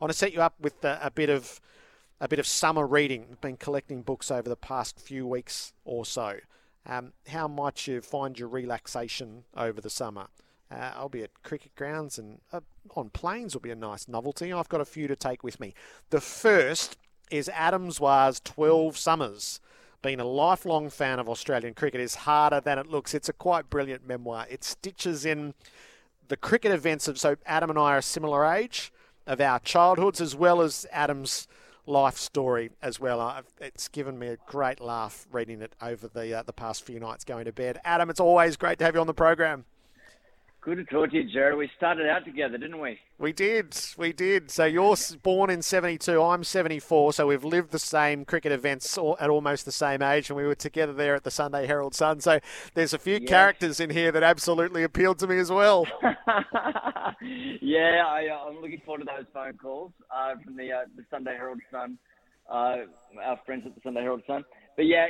want to set you up with a bit of summer reading. I've been collecting books over the past few weeks or so. How might you find your relaxation over the summer? I'll be at cricket grounds and on planes will be a nice novelty. I've got a few to take with me. The first is Adam Zwa's 12 Summers. Being a lifelong fan of Australian cricket is harder than it looks. It's a quite brilliant memoir. It stitches in the cricket events so Adam and I are a similar age, of our childhoods, as well as Adam's life story as well. It's given me a great laugh reading it over the past few nights going to bed. Adam, it's always great to have you on the program. Good to talk to you, Jared. We started out together, didn't we? We did. So you're born in 72, I'm 74, so we've lived the same cricket events at almost the same age, and we were together there at the Sunday Herald Sun. So there's a few characters in here that absolutely appealed to me as well. Yeah, I'm looking forward to those phone calls from the Sunday Herald Sun, our friends at the Sunday Herald Sun. But yeah,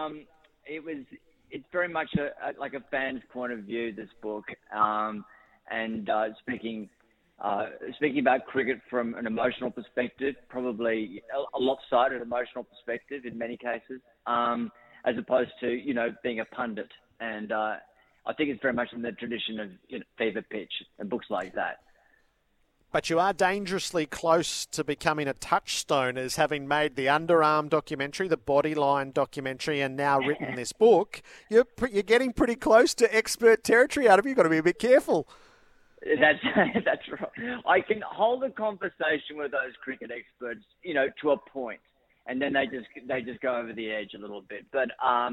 it's very much like a fan's point of view, this book, and speaking about cricket from an emotional perspective, probably a lopsided emotional perspective in many cases, as opposed to being a pundit. And I think it's very much in the tradition of Fever Pitch and books like that. But you are dangerously close to becoming a touchstone, as having made the Underarm documentary, the Bodyline documentary, and now written this book. You're getting pretty close to expert territory, Adam. You've got to be a bit careful. That's right. I can hold a conversation with those cricket experts, to a point, and then they just go over the edge a little bit. But I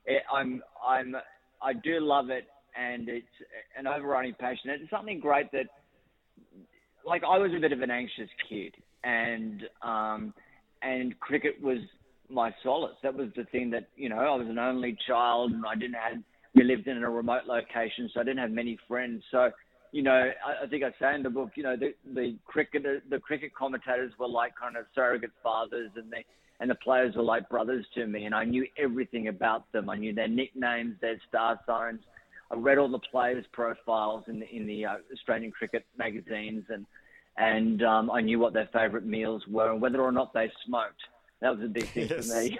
do love it, and it's an overriding passion. It's something great that. Like, I was a bit of an anxious kid, and cricket was my solace. That was the thing that, I was an only child, and we lived in a remote location, so I didn't have many friends. So, I think I say in the book, the cricket commentators were like kind of surrogate fathers, and the players were like brothers to me, and I knew everything about them. I knew their nicknames, their star signs. I read all the players' profiles in the Australian cricket magazines, and I knew what their favourite meals were and whether or not they smoked. That was a big thing for me.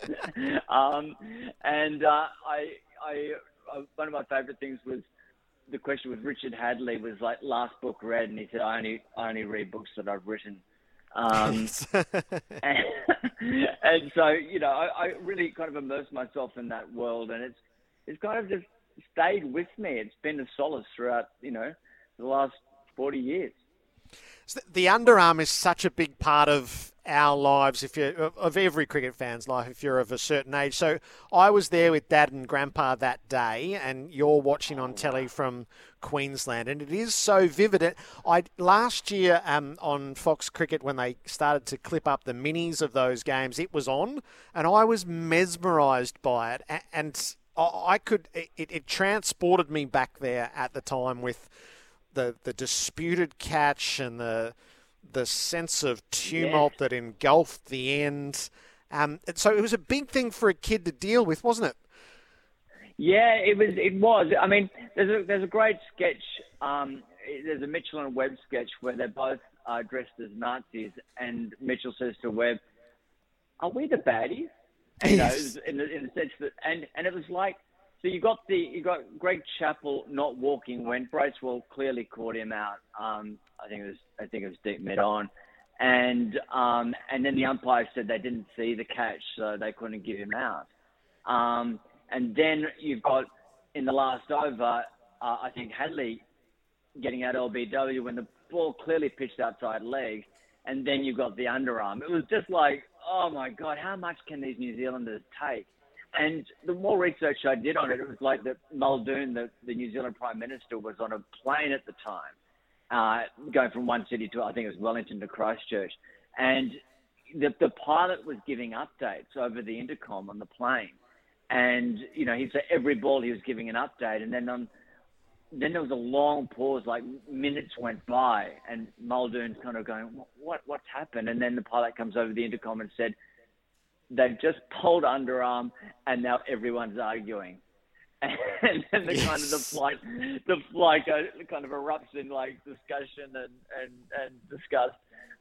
One of my favourite things was the question with Richard Hadley was like, last book read, and he said, I only read books that I've written. And so, I really kind of immersed myself in that world, and it's kind of just stayed with me. It's been a solace throughout, the last 40 years. So the Underarm is such a big part of our lives, of every cricket fan's life, if you're of a certain age. So I was there with Dad and Grandpa that day, and you're watching on telly from Queensland, and it is so vivid. Last year on Fox Cricket, when they started to clip up the minis of those games, it was on, and I was mesmerised by it, and it transported me back there at the time with the disputed catch and the sense of tumult that engulfed the end. So it was a big thing for a kid to deal with, wasn't it? Yeah, it was. I mean, there's a great sketch. There's a Mitchell and Webb sketch where they're both dressed as Nazis, and Mitchell says to Webb, "Are we the baddies?" Yes. In the sense that, and it was like, so you got Greg Chappell not walking when Bracewell clearly caught him out. I think it was deep mid on, and then the umpire said they didn't see the catch, so they couldn't give him out. And then you've got in the last over, I think Hadley getting out LBW when the ball clearly pitched outside leg, and then you've got the underarm. It was just like, oh my God, how much can these New Zealanders take? And the more research I did on it, it was like that Muldoon, the New Zealand Prime Minister, was on a plane at the time, going from one city to, I think it was Wellington to Christchurch. And the pilot was giving updates over the intercom on the plane. And, he said every ball he was giving an update. And then there was a long pause, like minutes went by, and Muldoon's kind of going, what's happened? And then the pilot comes over the intercom and said, they've just pulled underarm, and now everyone's arguing. And then the flight kind of erupts in like discussion and disgust.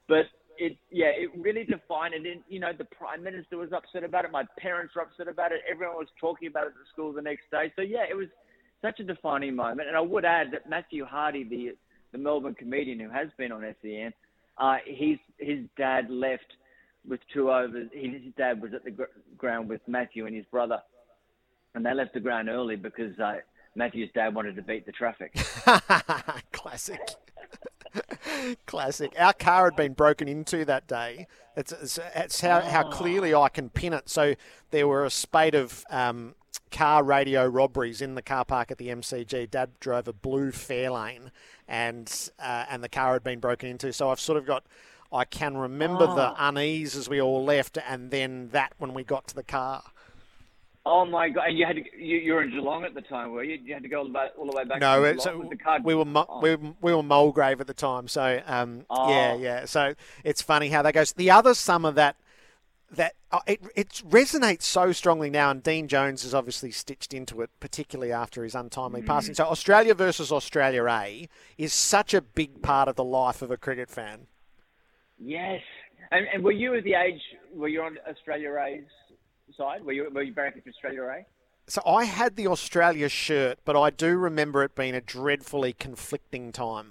But it really defined it. And, the Prime Minister was upset about it. My parents were upset about it. Everyone was talking about it at school the next day. So, yeah, it was such a defining moment. And I would add that Matthew Hardy, the Melbourne comedian who has been on SEN, his dad left with 2 overs. His dad was at the ground with Matthew and his brother. And they left the ground early because Matthew's dad wanted to beat the traffic. Classic. Classic. Our car had been broken into that day. It's how clearly I can pin it. So there were a spate of car radio robberies in the car park at the MCG. Dad drove a blue Fairlane, and the car had been broken into. So I've sort of I can remember the unease as we all left, and then that when we got to the car. Oh my God! And you were in Geelong at the time, were you? You had to go all the way back. No, to Geelong with the car. we were Mulgrave at the time. So yeah. So it's funny how that goes. The other summer that it resonates so strongly now, and Dean Jones is obviously stitched into it, particularly after his untimely passing. So Australia versus Australia A is such a big part of the life of a cricket fan. Yes, and were you at the age? Were you on Australia A's side? Were you barracking for Australia A? So I had the Australia shirt, but I do remember it being a dreadfully conflicting time.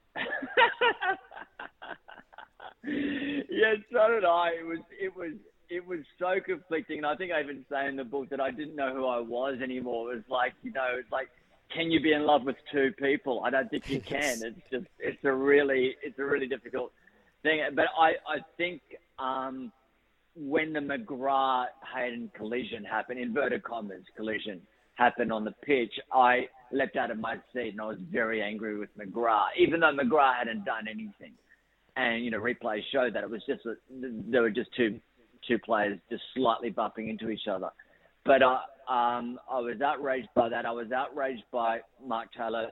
Yeah, so did I. It was so conflicting, and I think I even say in the book that I didn't know who I was anymore. It was like, it's like, can you be in love with two people? I don't think you can. It's a really difficult thing. But I think when the McGrath-Hayden collision happened, inverted commas collision happened on the pitch, I leapt out of my seat and I was very angry with McGrath, even though McGrath hadn't done anything. And, replays showed that it was just there were just two players just slightly bumping into each other. But I was outraged by that. I was outraged by Mark Taylor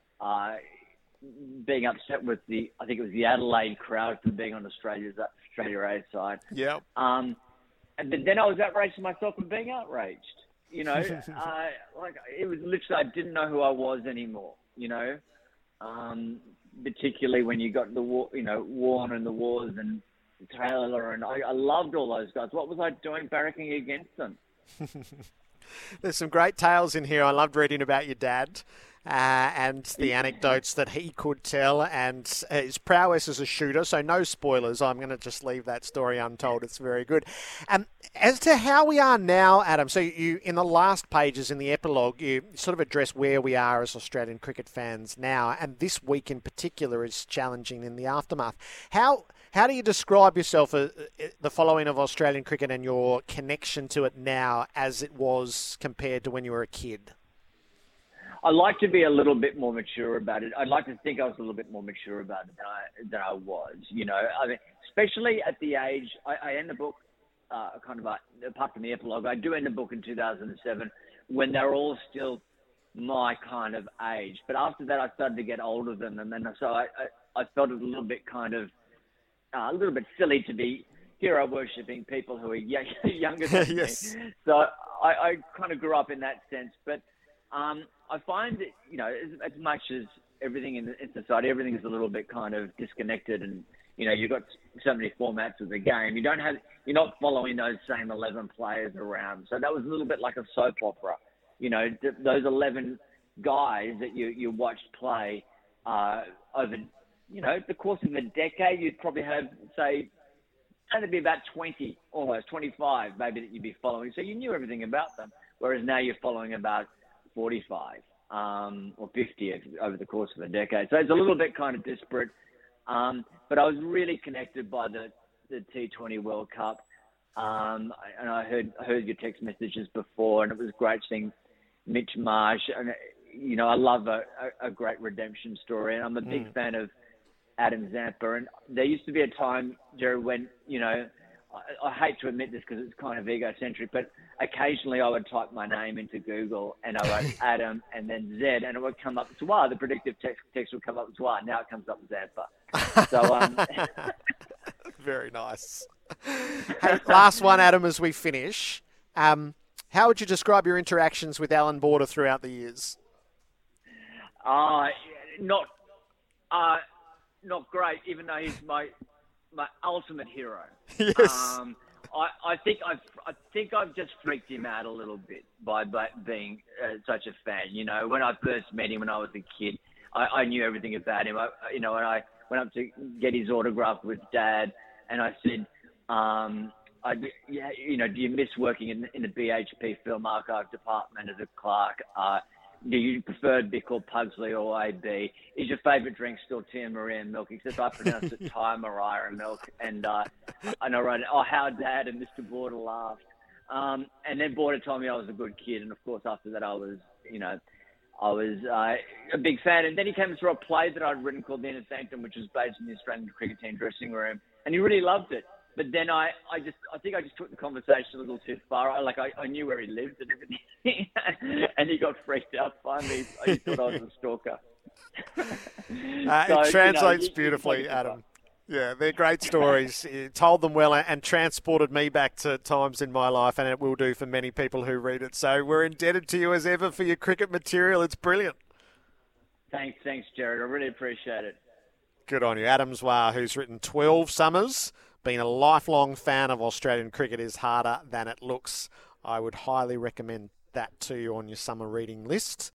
being upset with I think it was the Adelaide crowd for being on Australia A side. Yeah. And then I was outraged myself for being outraged. Like it was literally, I didn't know who I was anymore. Particularly when you got the Warren and the Wars and Taylor, and I loved all those guys. What was I doing barracking against them? There's some great tales in here. I loved reading about your dad and the anecdotes that he could tell and his prowess as a shooter. So no spoilers. I'm going to just leave that story untold. It's very good. As to how we are now, Adam, so you in the last pages in the epilogue, you sort of address where we are as Australian cricket fans now, and this week in particular is challenging in the aftermath. How do you describe yourself, the following of Australian cricket and your connection to it now as it was compared to when you were a kid? I like to be a little bit more mature about it. I'd like to think I was a little bit more mature about it than I was. I mean, especially at the age, I end the book apart from the epilogue, I do end the book in 2007 when they're all still my kind of age. But after that, I started to get older than them, and so I felt it a little bit a little bit silly to be hero worshipping people who are younger than yes. me. So I kind of grew up in that sense, but. I find that, as much as everything in society, everything is a little bit kind of disconnected and, you've got so many formats of the game. You're not following those same 11 players around. So that was a little bit like a soap opera. Those 11 guys that you watched play over, the course of a decade, you'd probably have, say, only be about 20, almost 25 maybe that you'd be following. So you knew everything about them, whereas now you're following about 45 or 50 over the course of a decade. So it's a little bit kind of disparate. But I was really connected by the T20 World Cup. And I heard your text messages before, and it was great seeing Mitch Marsh. And, I love a great redemption story. And I'm a big fan of Adam Zampa. And there used to be a time, Jerry, when, I hate to admit this because it's kind of egocentric, but occasionally I would type my name into Google and I wrote Adam and then Z, and it would come up Zwar. The predictive text would come up Zwar. Now it comes up Zampa. So, very nice. Hey, last one, Adam, as we finish. How would you describe your interactions with Alan Border throughout the years? Not great, even though he's my ultimate hero. Yes. I think I've just freaked him out a little bit by being such a fan. You know, when I first met him when I was a kid, I knew everything about him. When I went up to get his autograph with Dad, and I said, do you miss working in the BHP Film Archive department as a clerk? Do you prefer to be called Pugsley or AB? Is your favourite drink still Tia Maria milk? Except I pronounced it Thai Mariah milk. And I wrote, how Dad and Mr. Border laughed. And then Border told me I was a good kid. And, of course, after that I was a big fan. And then he came through a play that I'd written called The Inner Sanctum, which was based in the Australian cricket team dressing room. And he really loved it. But then I think I just took the conversation a little too far. I knew where he lived and everything, and he got freaked out finally. He thought I was a stalker. It translates beautifully, Adam. Yeah, they're great stories. You told them well and transported me back to times in my life, and it will do for many people who read it. So we're indebted to you as ever for your cricket material. It's brilliant. Thanks, Jared. I really appreciate it. Good on you. Adam Zwar, who's written 12 summers, been a lifelong fan of Australian cricket, is harder than it looks. I would highly recommend that to you on your summer reading list.